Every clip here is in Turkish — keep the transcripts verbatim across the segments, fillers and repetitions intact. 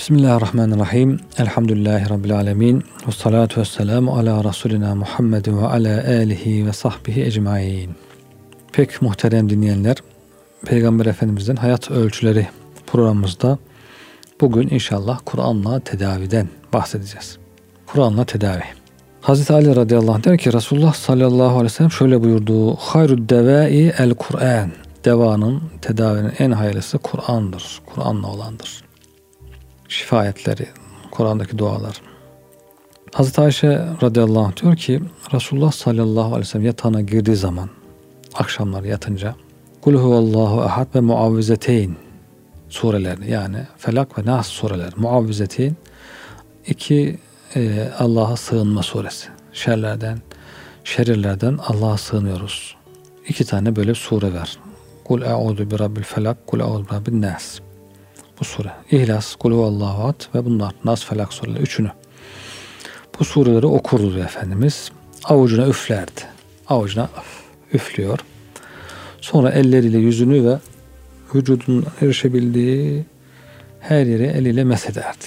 Bismillahirrahmanirrahim. Elhamdülillahi Rabbil alemin. Ve salatu ve selamu ala Resulina Muhammedin ve ala alihi ve sahbihi ecmain. Pek muhterem dinleyenler, Peygamber Efendimiz'in hayat ölçüleri programımızda bugün inşallah Kur'an'la tedaviden bahsedeceğiz. Kur'an'la tedavi. Hazreti Ali radıyallahu anh der ki Resulullah sallallahu aleyhi ve sellem şöyle buyurdu. Hayrud devai el Kur'an. Devanın, tedavinin en hayırlısı Kur'an'dır. Kur'an'la olandır. Şifa ayetleri, Kur'an'daki dualar. Hazreti Ayşe radıyallahu anh diyor ki Resulullah sallallahu aleyhi ve sellem yatağına girdiği zaman akşamlar yatınca Kul huvallahu ahad ve muavvizeteyn surelerini, yani Felak ve Nas sureleri, muavvizeteyn iki e, Allah'a sığınma suresi. Şerlerden, şerirlerden Allah'a sığınıyoruz. İki tane böyle sure var. Kul e'udu bi rabbil felak, kul e'udu bi rabbin nas. Bu sure. İhlas, Kul huvallahu ahad ve bunlar. Nas, Felak sureleri. Üçünü. Bu sureleri okurdu diyor Efendimiz. Avucuna üflerdi. Avucuna üflüyor. Sonra elleriyle yüzünü ve vücudunun erişebildiği her yere eliyle mesederdi.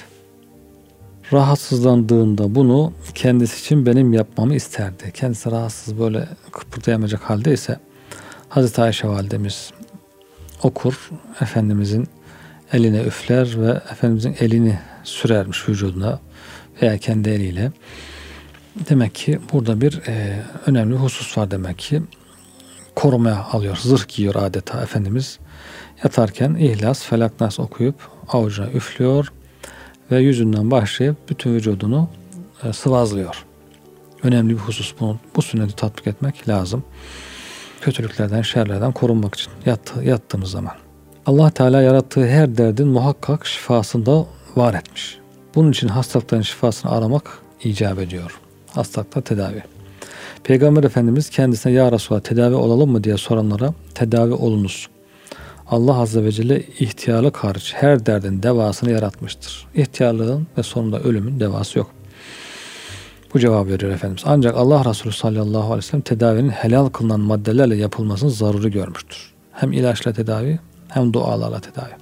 Rahatsızlandığında bunu kendisi için benim yapmamı isterdi. Kendisi rahatsız, böyle kıpırdayamayacak haldeyse Hazreti Ayşe validemiz okur, Efendimizin eline üfler ve Efendimizin elini sürermiş vücuduna veya kendi eliyle. Demek ki burada bir e, önemli bir husus var demek ki. Korumaya alıyor, zırh giyiyor adeta Efendimiz. Yatarken İhlas, Felak, Nas okuyup avucuna üflüyor ve yüzünden başlayıp bütün vücudunu e, sıvazlıyor. Önemli bir husus bunu. Bu sünneti tatbik etmek lazım. Kötülüklerden, şerlerden korunmak için yattı, yattığımız zaman. Allah Teala yarattığı her derdin muhakkak şifasında var etmiş. Bunun için hastalıkların şifasını aramak icap ediyor. Hastalıkta tedavi. Peygamber Efendimiz kendisine ya Resulallah tedavi olalım mı diye soranlara tedavi olunuz. Allah Azze ve Celle ihtiyarlık hariç her derdin devasını yaratmıştır. İhtiyarlığın ve sonunda ölümün devası yok. Bu cevabı veriyor Efendimiz. Ancak Allah Resulü sallallahu aleyhi ve sellem tedavinin helal kılınan maddelerle yapılmasını zaruri görmüştür. Hem ilaçla tedavi hem dualarla tedavi.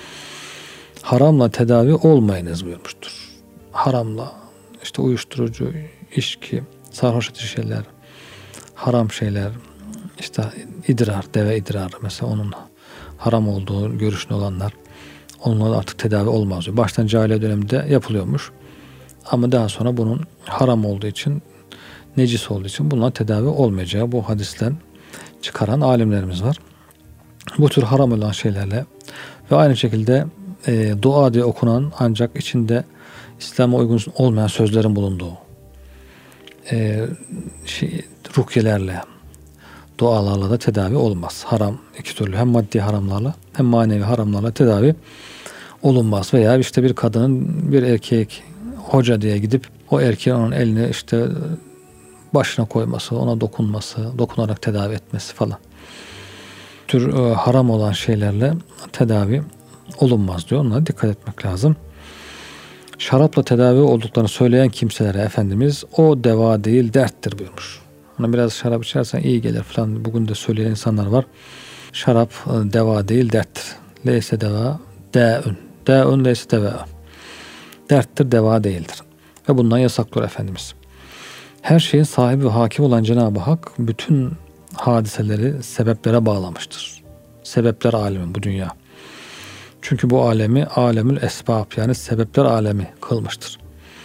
Haramla tedavi olmayınız buyurmuştur. Haramla, işte uyuşturucu, içki, sarhoş edici şeyler, haram şeyler, işte idrar, deve idrarı mesela, onun haram olduğu görüşünde olanlar, onunla artık tedavi olmaz diyor. Baştan cahiliye döneminde yapılıyormuş. Ama daha sonra bunun haram olduğu için, necis olduğu için bununla tedavi olmayacağı bu hadisten çıkaran alimlerimiz var. Bu tür haram olan şeylerle ve aynı şekilde e, dua diye okunan ancak içinde İslam'a uygun olmayan sözlerin bulunduğu e, şey, rukyelerle, dualarla da tedavi olmaz. Haram iki türlü, hem maddi haramlarla hem manevi haramlarla tedavi olunmaz. Veya işte bir kadının bir erkek hoca diye gidip o erkeğin onun eline işte başına koyması, ona dokunması, dokunarak tedavi etmesi falan. Tür e, haram olan şeylerle tedavi olunmaz diyor. Onlara dikkat etmek lazım. Şarapla tedavi olduklarını söyleyen kimselere Efendimiz o deva değil derttir buyurmuş. Ona biraz şarap içersen iyi gelir falan. Bugün de söyleyen insanlar var. Şarap e, deva değil derttir. Leyse deva dâ'ün. Dâ'ün leyse deva. Derttir, deva değildir. Ve bundan yasaklıyor Efendimiz. Her şeyin sahibi ve hakim olan Cenab-ı Hak bütün hadiseleri sebeplere bağlamıştır. Sebepler alemi bu dünya. Çünkü bu alemi alemül esbab, yani sebepler alemi kılmıştır.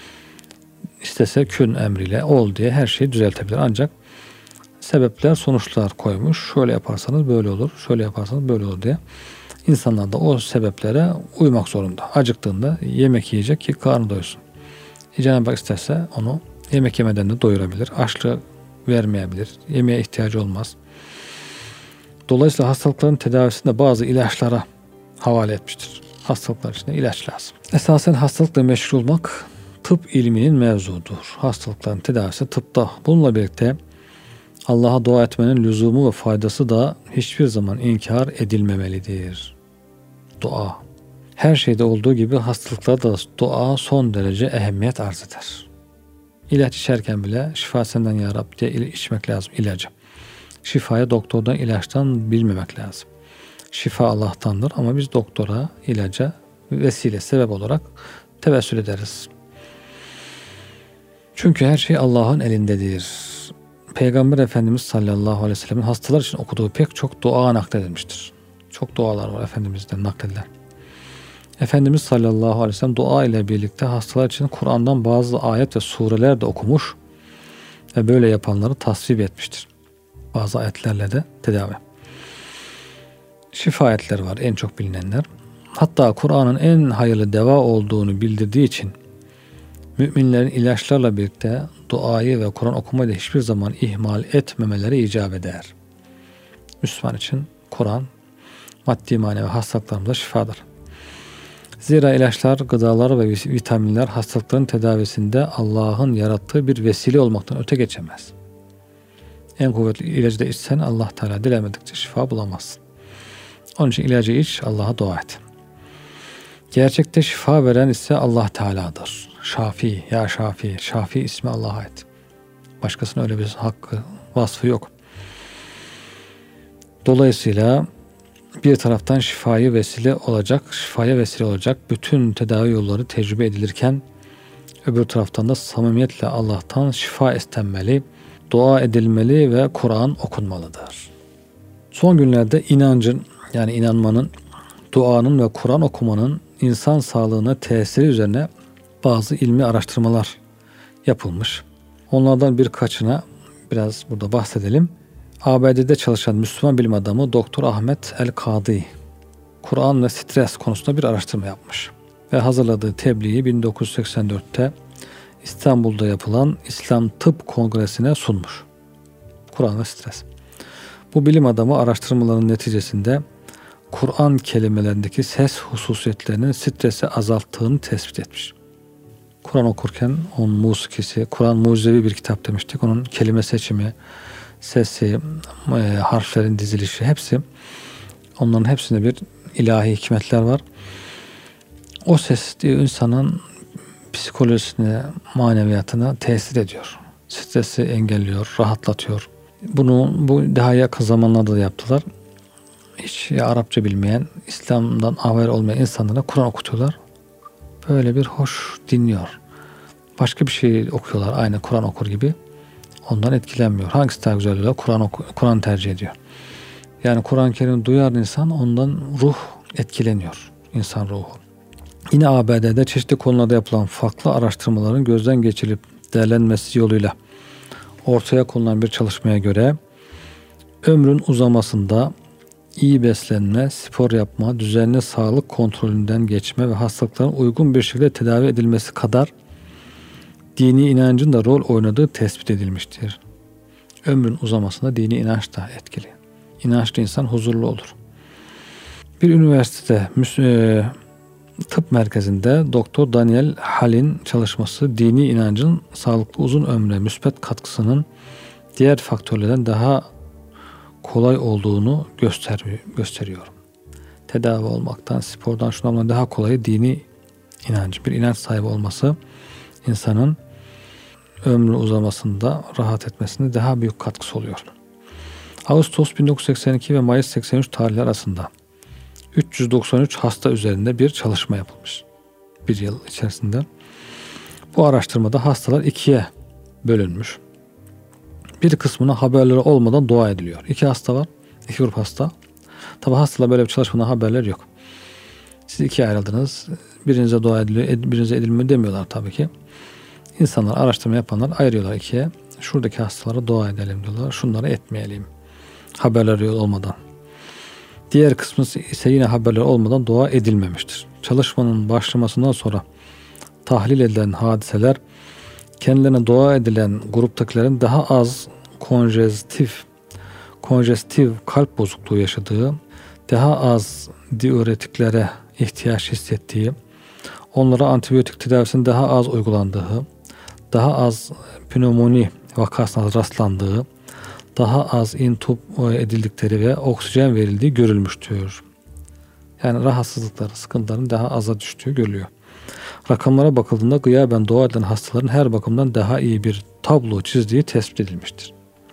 İstese kün emriyle ol diye her şeyi düzeltebilir. Ancak sebepler sonuçlar koymuş. Şöyle yaparsanız böyle olur, şöyle yaparsanız böyle olur diye. İnsanlar da o sebeplere uymak zorunda. Acıktığında yemek yiyecek ki karnı doysun. E Cenab-ı Hak isterse onu yemek yemeden de doyurabilir. Açlığı vermeyebilir. Yemeğe ihtiyacı olmaz. Dolayısıyla hastalıkların tedavisinde bazı ilaçlara havale etmiştir. Hastalıklar için de ilaç lazım. Esasen hastalıkla meşgul olmak tıp ilminin mevzudur. Hastalıkların tedavisi tıpta. Bununla birlikte Allah'a dua etmenin lüzumu ve faydası da hiçbir zaman inkar edilmemelidir. Dua. Her şeyde olduğu gibi hastalıklarda da dua son derece ehemmiyet arz eder. İlaç içerken bile şifa senden ya Rabbi diye içmek lazım ilacı. Şifaya doktordan, ilaçtan bilmemek lazım. Şifa Allah'tandır ama biz doktora, ilaca vesile, sebep olarak tevessül ederiz. Çünkü her şey Allah'ın elindedir. Peygamber Efendimiz sallallahu aleyhi ve sellem'in hastalar için okuduğu pek çok dua nakledilmiştir. Çok dualar var Efendimiz'den nakledilen. Efendimiz sallallahu aleyhi ve sellem dua ile birlikte hastalar için Kur'an'dan bazı ayet ve sureler de okumuş ve böyle yapanları tasvip etmiştir. Bazı ayetlerle de tedavi. Şifa ayetleri var, en çok bilinenler. Hatta Kur'an'ın en hayırlı deva olduğunu bildirdiği için müminlerin ilaçlarla birlikte duayı ve Kur'an okumayı da hiçbir zaman ihmal etmemeleri icap eder. Müslüman için Kur'an maddi manevi hastalıklarımıza şifadır. Zira ilaçlar, gıdalar ve vitaminler hastalıkların tedavisinde Allah'ın yarattığı bir vesile olmaktan öte geçemez. En kuvvetli ilacı da içsen Allah Teala dilemedikçe şifa bulamazsın. Onun için ilacı iç, Allah'a dua et. Gerçekte şifa veren ise Allah Teala'dır. Şafi, ya Şafi, Şafi ismi Allah'a ait. Başkasının öyle bir hakkı, vasfı yok. Dolayısıyla bir taraftan şifayı vesile olacak, şifaya vesile olacak bütün tedavi yolları tecrübe edilirken öbür taraftan da samimiyetle Allah'tan şifa istenmeli, dua edilmeli ve Kur'an okunmalıdır. Son günlerde inancın, yani inanmanın, duanın ve Kur'an okumanın insan sağlığına tesiri üzerine bazı ilmi araştırmalar yapılmış. Onlardan birkaçına biraz burada bahsedelim. A B D'de çalışan Müslüman bilim adamı Doktor Ahmet El-Kadi, Kur'an ve stres konusunda bir araştırma yapmış. Ve hazırladığı tebliği bin dokuz yüz seksen dörtte İstanbul'da yapılan İslam Tıp Kongresi'ne sunmuş. Kur'an ve stres. Bu bilim adamı araştırmaların neticesinde Kur'an kelimelerindeki ses hususiyetlerinin stresi azalttığını tespit etmiş. Kur'an okurken onun musikisi, Kur'an mucizevi bir kitap demiştik. Onun kelime seçimi, sesi, e, harflerin dizilişi hepsi, onların hepsinde bir ilahi hikmetler var. O ses insanın psikolojisine, maneviyatına tesir ediyor. Stresi engelliyor, rahatlatıyor. Bunu bu daha yakın zamanlarda da yaptılar. Hiç ya Arapça bilmeyen, İslam'dan haber olmayan insanlara Kur'an okutuyorlar. Böyle bir hoş dinliyor. Başka bir şey okuyorlar, aynı Kur'an okur gibi. Ondan etkilenmiyor. Hangisi daha güzel oluyor? Kur'an oku, Kur'an tercih ediyor. Yani Kur'an-ı Kerim duyar insan, ondan ruh etkileniyor. İnsan ruhu. Yine A B D'de çeşitli konularda yapılan farklı araştırmaların gözden geçirilip değerlenmesi yoluyla ortaya konulan bir çalışmaya göre ömrün uzamasında iyi beslenme, spor yapma, düzenli sağlık kontrolünden geçme ve hastalıkların uygun bir şekilde tedavi edilmesi kadar dini inancın da rol oynadığı tespit edilmiştir. Ömrün uzamasında dini inanç da etkili. İnançlı insan huzurlu olur. Bir üniversitede e, tıp merkezinde Doktor Daniel Hall'in çalışması dini inancın sağlıklı uzun ömre müspet katkısının diğer faktörlerden daha kolay olduğunu gösteriyor. gösteriyor. Tedavi olmaktan, spordan, şundan daha kolay dini inancı, bir inanç sahibi olması insanın ömrü uzamasında, rahat etmesinde daha büyük katkısı oluyor. Ağustos bin dokuz yüz seksen iki ve Mayıs seksen üç tarihleri arasında üç yüz doksan üç hasta üzerinde bir çalışma yapılmış. Bir yıl içerisinde. Bu araştırmada hastalar ikiye bölünmüş. Bir kısmına haberleri olmadan dua ediliyor. İki hasta var. İki grup hasta. Tabi hastalar böyle bir çalışmadan haberler yok. Siz ikiye ayrıldınız. Birinize dua ediliyor, birinize edilmiyor demiyorlar tabii ki. İnsanlar, araştırma yapanlar ayırıyorlar ikiye. Şuradaki hastalara dua edelim diyorlar. Şunları etmeyelim. Haberleri olmadan. Diğer kısmı ise yine haberler olmadan dua edilmemiştir. Çalışmanın başlamasından sonra tahlil edilen hadiseler kendilerine dua edilen gruptakilerin daha az konjestif konjestif kalp bozukluğu yaşadığı, daha az diüretiklere ihtiyaç hissettiği, onlara antibiyotik tedavisinin daha az uygulandığı, daha az pnömoni vakasına rastlandığı, daha az intub edildikleri ve oksijen verildiği görülmüştür. Yani rahatsızlıkları, sıkıntıların daha aza düştüğü görülüyor. Rakamlara bakıldığında gıyaben dua edilen hastaların her bakımdan daha iyi bir tablo çizdiği tespit edilmiştir.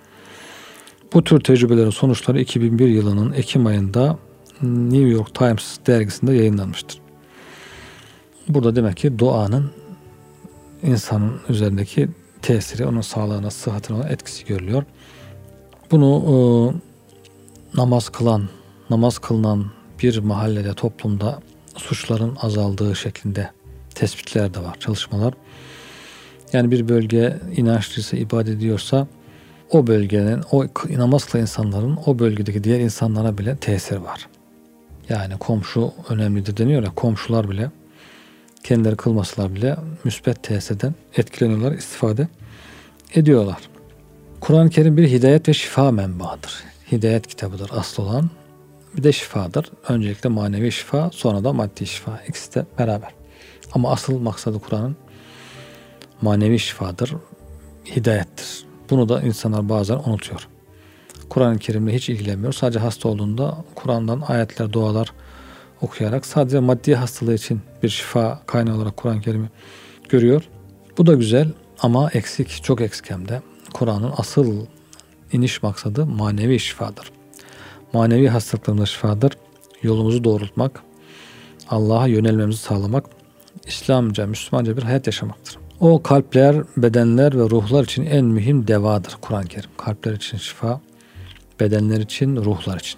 Bu tür tecrübelerin sonuçları iki bin bir yılının Ekim ayında New York Times dergisinde yayınlanmıştır. Burada demek ki duanın insanın üzerindeki tesiri, onun sağlığına, sıhhatine olan etkisi görülüyor. Bunu e, namaz kılan, namaz kılınan bir mahallede, toplumda suçların azaldığı şeklinde tespitler de var, çalışmalar. Yani bir bölge inançlıysa, ibadet ediyorsa o bölgenin, o namaz kılan insanların o bölgedeki diğer insanlara bile tesir var. Yani komşu önemlidir deniyor ya, komşular bile kendileri kılmasalar bile müsbet tesirden etkileniyorlar, istifade ediyorlar. Kur'an-ı Kerim bir hidayet ve şifa menbaıdır. Hidayet kitabıdır asıl olan. Bir de şifadır. Öncelikle manevi şifa, sonra da maddi şifa. İkisi de beraber. Ama asıl maksadı Kur'an'ın manevi şifadır, hidayettir. Bunu da insanlar bazen unutuyor. Kur'an-ı Kerim'le hiç ilgilenmiyor. Sadece hasta olduğunda Kur'an'dan ayetler, dualar okuyarak sadece maddi hastalığı için bir şifa kaynağı olarak Kur'an-ı Kerim'i görüyor. Bu da güzel ama eksik, çok eksik hem de. Kur'an'ın asıl iniş maksadı manevi şifadır. Manevi hastalıklarımızda şifadır. Yolumuzu doğrultmak, Allah'a yönelmemizi sağlamak, İslamca, Müslümanca bir hayat yaşamaktır. O kalpler, bedenler ve ruhlar için en mühim devadır Kur'an-ı Kerim. Kalpler için şifa, bedenler için, ruhlar için.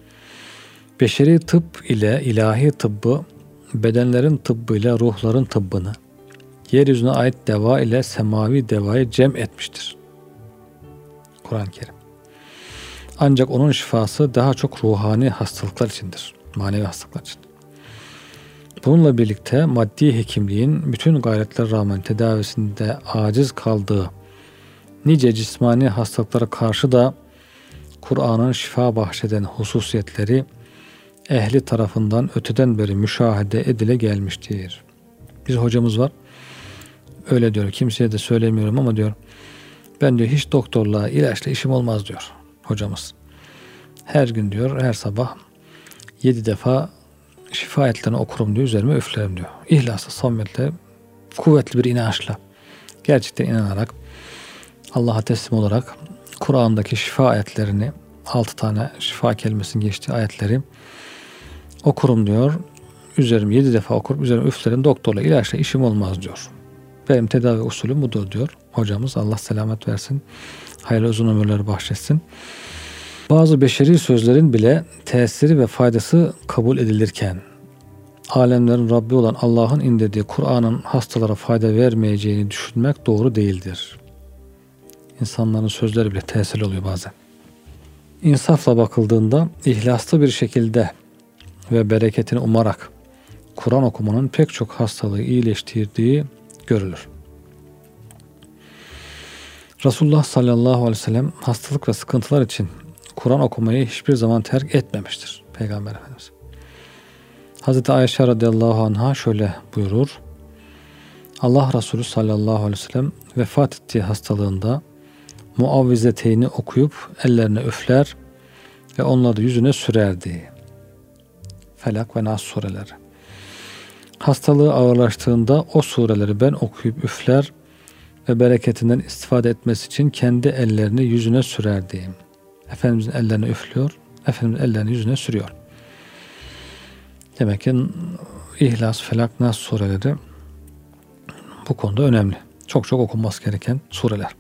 Beşeri tıp ile ilahi tıbbı, bedenlerin tıbbıyla ruhların tıbbını, yeryüzüne ait deva ile semavi devayı cem etmiştir Kur'an-ı Kerim. Ancak onun şifası daha çok ruhani hastalıklar içindir, manevi hastalıklar için. Bununla birlikte maddi hekimliğin bütün gayretler rağmen tedavisinde aciz kaldığı nice cismani hastalıklara karşı da Kur'an'ın şifa bahşeden hususiyetleri ehli tarafından öteden beri müşahede edile gelmiştir. Bir hocamız var, öyle diyor, kimseye de söylemiyorum ama diyor, ben diyor hiç doktorla, ilaçla işim olmaz diyor hocamız. Her gün diyor, her sabah yedi defa şifa ayetlerini okurum diyor, üzerime üflerim diyor. İhlasla, samimiyetle, kuvvetli bir inançla, gerçekten inanarak, Allah'a teslim olarak Kur'an'daki şifa ayetlerini, altı tane şifa kelimesinin geçtiği ayetleri okurum diyor. Üzerim yedi defa okurum, üzerime üflerim, doktorla, ilaçla işim olmaz diyor. Benim tedavi usulüm budur diyor hocamız. Allah selamet versin. Hayırlı uzun ömürler bahşetsin. Bazı beşeri sözlerin bile tesiri ve faydası kabul edilirken alemlerin Rabbi olan Allah'ın indirdiği Kur'an'ın hastalara fayda vermeyeceğini düşünmek doğru değildir. İnsanların sözleri bile tesirli oluyor bazen. İnsafla bakıldığında ihlaslı bir şekilde ve bereketini umarak Kur'an okumanın pek çok hastalığı iyileştirdiği görülür. Resulullah sallallahu aleyhi ve sellem hastalık ve sıkıntılar için Kur'an okumayı hiçbir zaman terk etmemiştir Peygamber Efendimiz. Hazreti Ayşe radıyallahu anha şöyle buyurur. Allah Resulü sallallahu aleyhi ve sellem vefat ettiği hastalığında muavvizeteyni okuyup ellerine üfler ve onları yüzüne sürerdi. Felak ve Nas sureleri. Hastalığı ağırlaştığında o sureleri ben okuyup üfler ve bereketinden istifade etmesi için kendi ellerini yüzüne sürerdi. Efendimizin ellerine üflüyor, Efendimizin ellerini yüzüne sürüyor. Demek ki İhlas, Felak, Nas sureleri bu konuda önemli. Çok çok okunması gereken sureler.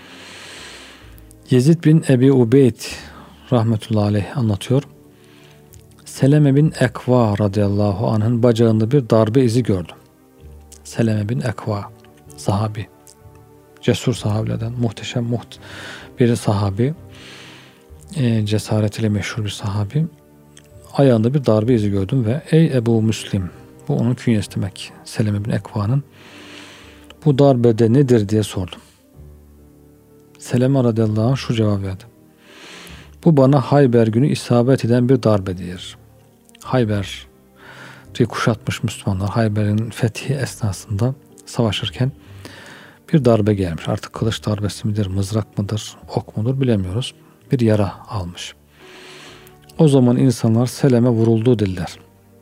Yezid bin Ebi Ubeyd rahmetullahi aleyh anlatıyor. Seleme bin Ekva radıyallahu anh'ın bacağında bir darbe izi gördüm. Seleme bin Ekva, sahabi, cesur sahabilerden, muhteşem muht bir sahabi, e, cesaretiyle meşhur bir sahabi. Ayağında bir darbe izi gördüm ve ey Ebu Müslim, bu onun künyesi demek, Seleme bin Ekva'nın, bu darbede nedir diye sordum. Seleme radıyallahu anh şu cevap verdi. Bu bana Hayber günü isabet eden bir darbedir. Hayber'i kuşatmış Müslümanlar, Hayber'in fethi esnasında savaşırken bir darbe gelmiş. Artık kılıç darbesi midir, mızrak mıdır, ok mudur bilemiyoruz. Bir yara almış. O zaman insanlar Seleme vuruldu dediler.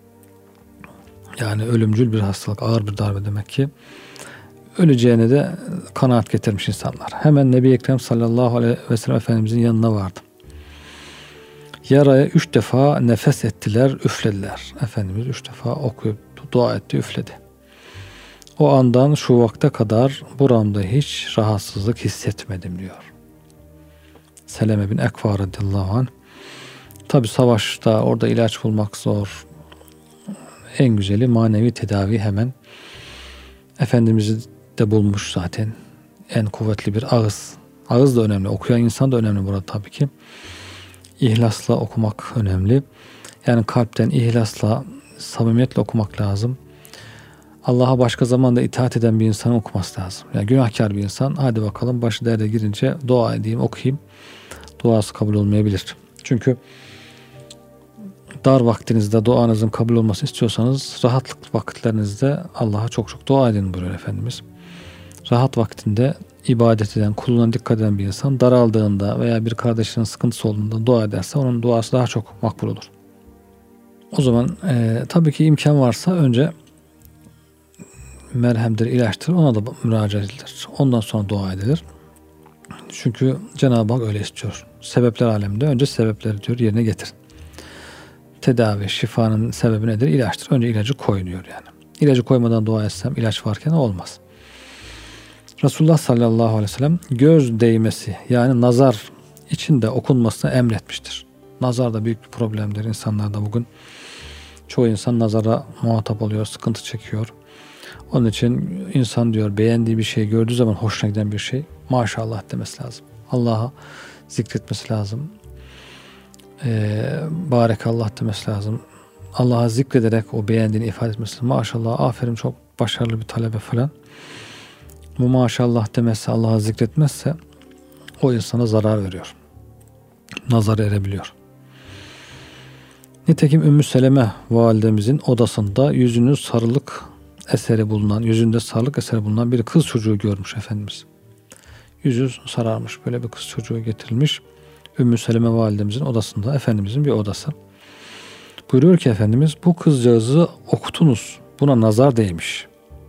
Yani ölümcül bir hastalık, ağır bir darbe demek ki. Öleceğine de kanaat getirmiş insanlar. Hemen Nebi Ekrem sallallahu aleyhi ve sellem Efendimizin yanına vardı. Yaraya üç defa nefes ettiler, üflediler. Efendimiz üç defa okuyup dua etti, üfledi. O andan şu vakte kadar buramda hiç rahatsızlık hissetmedim diyor. Seleme bin Ekva radıyallahu anh. Tabi savaşta orada ilaç bulmak zor. En güzeli manevi tedavi hemen. Efendimiz'i de bulmuş zaten. En kuvvetli bir ağız. Ağız da önemli. Okuyan insan da önemli burada tabii ki. İhlasla okumak önemli. Yani kalpten ihlasla, samimiyetle okumak lazım. Allah'a başka zamanda itaat eden bir insanın okuması lazım. Yani günahkar bir insan, hadi bakalım başı derde girince dua edeyim, okuyayım. Duası kabul olmayabilir. Çünkü dar vaktinizde duanızın kabul olmasını istiyorsanız rahatlık vakitlerinizde Allah'a çok çok dua edin buyuruyor Efendimiz. Rahat vaktinde ibadet eden, kuluna dikkat eden bir insan daraldığında veya bir kardeşinin sıkıntısı olduğunda dua ederse onun duası daha çok makbul olur. O zaman e, tabii ki imkan varsa önce merhemdir, ilaçtır, ona da müracaat edilir. Ondan sonra dua edilir. Çünkü Cenab-ı Hak öyle istiyor. Sebepler aleminde önce sebepleri diyor yerine getir. Tedavi, şifanın sebebi nedir? İlaçtır. Önce ilacı koy diyor yani. İlacı koymadan dua etsem ilaç varken olmaz. Resulullah sallallahu aleyhi ve sellem göz değmesi yani nazar için de okunmasını emretmiştir. Nazar da büyük bir problemdir insanlarda bugün. Çoğu insan nazara muhatap oluyor, sıkıntı çekiyor. Onun için insan diyor beğendiği bir şey gördüğü zaman hoşuna giden bir şey maşallah demesi lazım. Allah'a zikretmesi lazım. Ee, Barekallah demesi lazım. Allah'a zikrederek o beğendiğini ifade etmesi lazım. Maşallah, aferin, çok başarılı bir talebe falan. Bu maşallah demezse, Allah'a zikretmezse o insana zarar veriyor. Nazar erebiliyor. Nitekim Ümmü Seleme validemizin odasında yüzünün sarılık eseri bulunan, yüzünde sarılık eseri bulunan bir kız çocuğu görmüş Efendimiz. Yüzü sararmış, böyle bir kız çocuğu getirilmiş. Ümmü Seleme validemizin odasında, Efendimizin bir odası. Buyuruyor ki Efendimiz, bu kızcağızı okutunuz, buna nazar değmiş.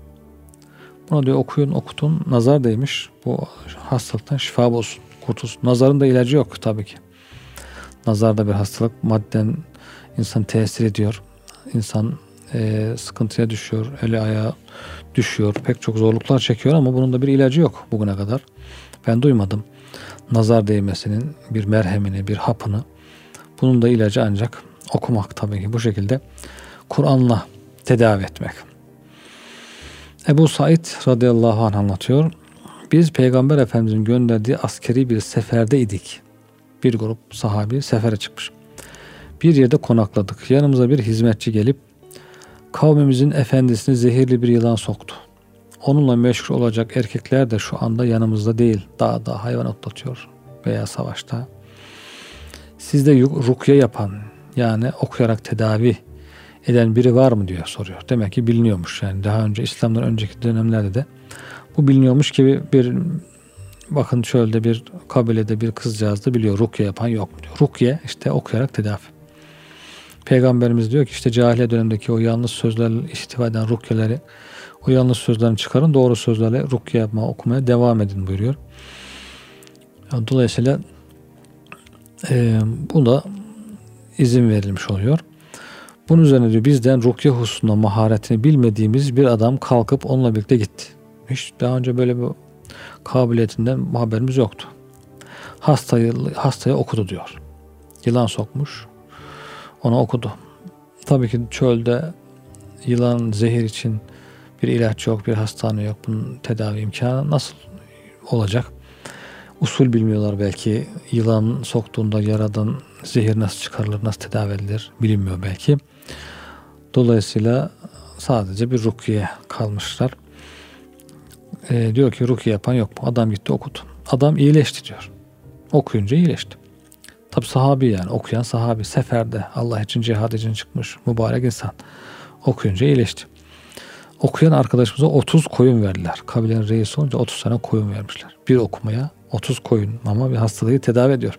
Buna diyor okuyun, okutun, nazar değmiş, bu hastalıktan şifa bulsun, kurtulsun. Nazarın da ilacı yok tabii ki. Nazar da bir hastalık, madden insan tesir ediyor. İnsan e, sıkıntıya düşüyor, eli ayağı düşüyor, pek çok zorluklar çekiyor ama bunun da bir ilacı yok bugüne kadar. Ben duymadım nazar değmesinin bir merhemini, bir hapını. Bunun da ilacı ancak okumak tabii ki, bu şekilde Kur'an'la tedavi etmek. Ebu Said radıyallahu anh anlatıyor. Biz Peygamber Efendimiz'in gönderdiği askeri bir seferde idik. Bir grup sahabi sefere çıkmış. Bir yerde konakladık. Yanımıza bir hizmetçi gelip kavmimizin efendisini zehirli bir yılan soktu. Onunla meşgul olacak erkekler de şu anda yanımızda değil. Dağda hayvan otlatıyor veya savaşta. Sizde rukye yapan, yani okuyarak tedavi eden biri var mı diyor, soruyor. Demek ki biliniyormuş yani. Daha önce, İslam'dan önceki dönemlerde de bu biliniyormuş gibi, bir bakın çölde bir kabilede bir kızcağız da biliyor. Rukye yapan yok mu diyor. Rukye işte okuyarak tedavi. Peygamberimiz diyor ki işte cahiliye dönemindeki o yanlış sözlerle istiva eden rukyeleri, o yanlış sözlerini çıkarın, doğru sözlerle rukye yapma, okumaya devam edin buyuruyor. Dolayısıyla e, bu da izin verilmiş oluyor. Bunun üzerine diyor bizden rukye hususunda maharetini bilmediğimiz bir adam kalkıp onunla birlikte gitti. Hiç daha önce böyle bir kabiliyetinden haberimiz yoktu. Hastayı, hastaya okudu diyor. Yılan sokmuş, ona okudu. Tabii ki çölde yılan, zehir için bir ilaç yok, bir hastane yok. Bunun tedavi imkanı nasıl olacak? Usul bilmiyorlar belki. Yılan soktuğunda yaradan zehir nasıl çıkarılır, nasıl tedavi edilir bilinmiyor belki. Dolayısıyla sadece bir rukiye kalmışlar. E, diyor ki rukiye yapan yok mu? Adam gitti okudu. Adam iyileşti diyor. Okuyunca iyileşti. Tabi sahabi, yani okuyan sahabi, seferde Allah için, cihad için çıkmış mübarek insan. Okuyunca iyileşti. Okuyan arkadaşımıza otuz koyun verdiler. Kabilenin reisi olunca otuz tane koyun vermişler. Bir okumaya otuz koyun, ama bir hastalığı tedavi ediyor.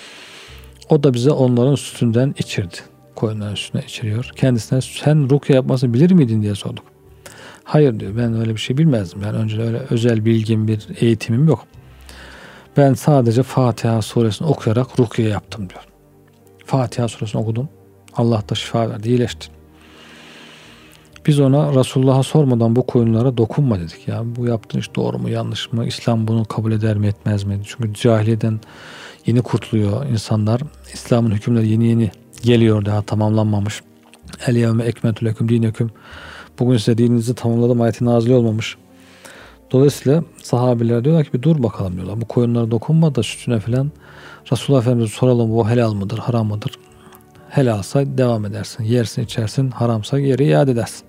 O da bize onların sütünden içirdi. Koyunların üstüne içiriyor. Kendisine sen rukiye yapmasını bilir miydin diye sorduk. Hayır diyor, ben öyle bir şey bilmezdim. Yani önce öyle özel bilgim, bir eğitimim yok. Ben sadece Fatiha suresini okuyarak rukiye yaptım diyor. Fatiha suresini okudum. Allah da şifa verdi, iyileşti. Biz ona Resulullah'a sormadan bu koyunlara dokunma dedik. Ya bu yaptığın iş doğru mu yanlış mı? İslam bunu kabul eder mi etmez mi? Çünkü cahiliyeden yeni kurtuluyor insanlar. İslam'ın hükümleri yeni yeni geliyor, daha tamamlanmamış. El yevme ekmetü leküm dineküm. Bugün size dininizi tamamladım ayeti nazil olmamış. Dolayısıyla sahabeler diyorlar ki bir dur bakalım diyorlar. Bu koyunlara dokunma da sütüne filan. Resulullah Efendimiz'e soralım, bu helal mıdır, haram mıdır? Helalsa devam edersin. Yersin, içersin. Haramsa geri iade edersin.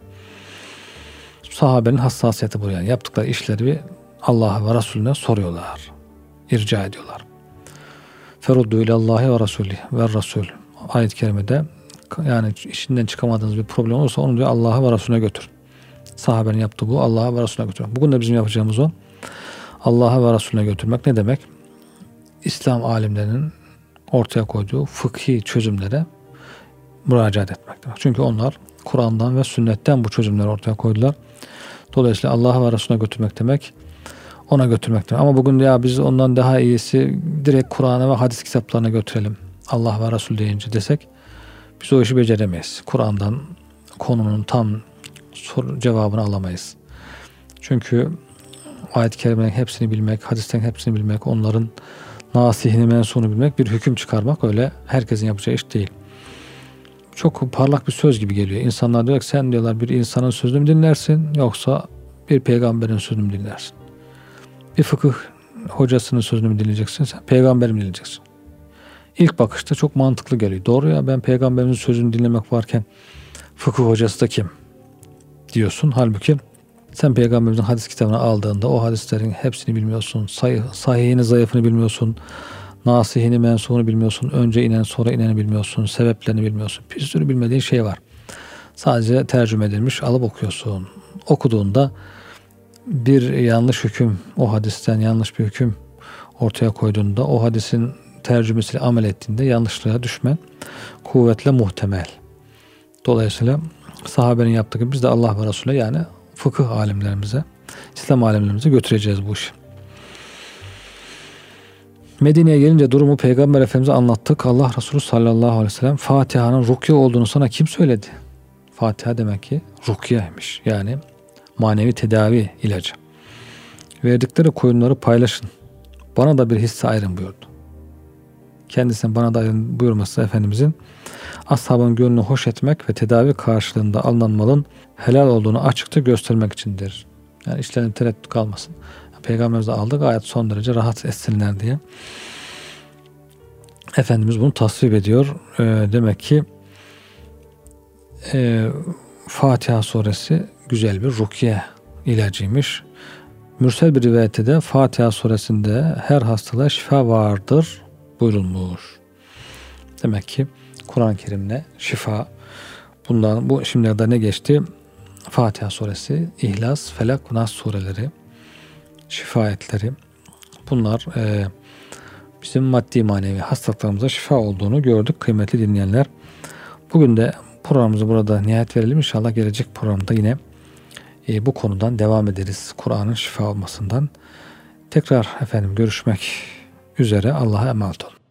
Sahabenin hassasiyeti bu yani. Yaptıkları işleri bir Allah'a ve Resulüne soruyorlar. İrca ediyorlar. Feruddu ilallahi ve Resulü ve Resul. Ayet-i kerimede yani işinden çıkamadığınız bir problem olursa onu diyor Allah'a ve Resulüne götür. Sahabenin yaptığı bu, Allah'a ve Resulüne götürmek. Bugün de bizim yapacağımız o. Allah'a ve Resulüne götürmek ne demek? İslam alimlerinin ortaya koyduğu fıkhi çözümlere müracaat etmek demek. Çünkü onlar Kur'an'dan ve sünnetten bu çözümleri ortaya koydular. Dolayısıyla Allah'a ve Resulüne götürmek demek, ona götürmek demek. Ama bugün ya biz ondan daha iyisi direkt Kur'an'a ve hadis kitaplarına götürelim. Allah ve Resul deyince desek biz o işi beceremeyiz. Kur'an'dan konunun tam soru cevabını alamayız. Çünkü ayet-i kerimelerin hepsini bilmek, hadisten hepsini bilmek, onların nasihini, mensunu bilmek, bir hüküm çıkarmak öyle herkesin yapacağı iş değil. Çok parlak bir söz gibi geliyor. İnsanlar diyor ki sen diyorlar bir insanın sözünü mü dinlersin yoksa bir peygamberin sözünü mü dinlersin? Bir fıkıh hocasının sözünü mü dinleyeceksin, sen peygamberi mi dinleyeceksin? İlk bakışta çok mantıklı geliyor. Doğru ya, ben peygamberin sözünü dinlemek varken fıkıh hocası da kim diyorsun. Halbuki sen peygamberimizin hadis kitabını aldığında o hadislerin hepsini bilmiyorsun. Sahih, sahihini, zayıfını bilmiyorsun. Nasihini, mensubunu bilmiyorsun. Önce inen, sonra ineni bilmiyorsun. Sebeplerini bilmiyorsun. Bir sürü bilmediğin şey var. Sadece tercüme edilmiş, alıp okuyorsun. Okuduğunda bir yanlış hüküm, o hadisten yanlış bir hüküm ortaya koyduğunda, o hadisin tercümesiyle amel ettiğinde yanlışlığa düşme kuvvetle muhtemel. Dolayısıyla sahabenin yaptığı gibi biz de Allah ve Resulüne, yani fıkıh alimlerimize, İslam alimlerimize götüreceğiz bu işi. Medine'ye gelince durumu Peygamber Efendimiz'e anlattık. Allah Resulü sallallahu aleyhi ve sellem Fatiha'nın rukiye olduğunu sana kim söyledi? Fatiha demek ki rukiyeymiş. Yani manevi tedavi ilacı. Verdikleri koyunları paylaşın. Bana da bir hisse ayırın buyurdu. Kendisinin bana da ayırın buyurması Efendimizin ashabın gönlünü hoş etmek ve tedavi karşılığında alınan malın helal olduğunu açıkça göstermek içindir. Yani işlerinde tereddüt kalmasın. Peygamberimiz de aldı gayet son derece rahat etsinler diye. Efendimiz bunu tasvip ediyor. E, demek ki e, Fatiha suresi güzel bir rukiye ilacıymış. Mürsel bir rivayette de Fatiha suresinde her hastalığa şifa vardır buyurulmuş. Demek ki Kur'an-ı Kerim'le şifa. Bundan bu şimdilerde ne geçti? Fatiha suresi, İhlas, Felak, Nas sureleri, şifa ayetleri. Bunlar e, bizim maddi manevi hastalıklarımıza şifa olduğunu gördük kıymetli dinleyenler. Bugün de programımızı burada nihayet verelim. İnşallah gelecek programda yine e, bu konudan devam ederiz. Kur'an'ın şifa olmasından. Tekrar efendim görüşmek üzere. Allah'a emanet olun.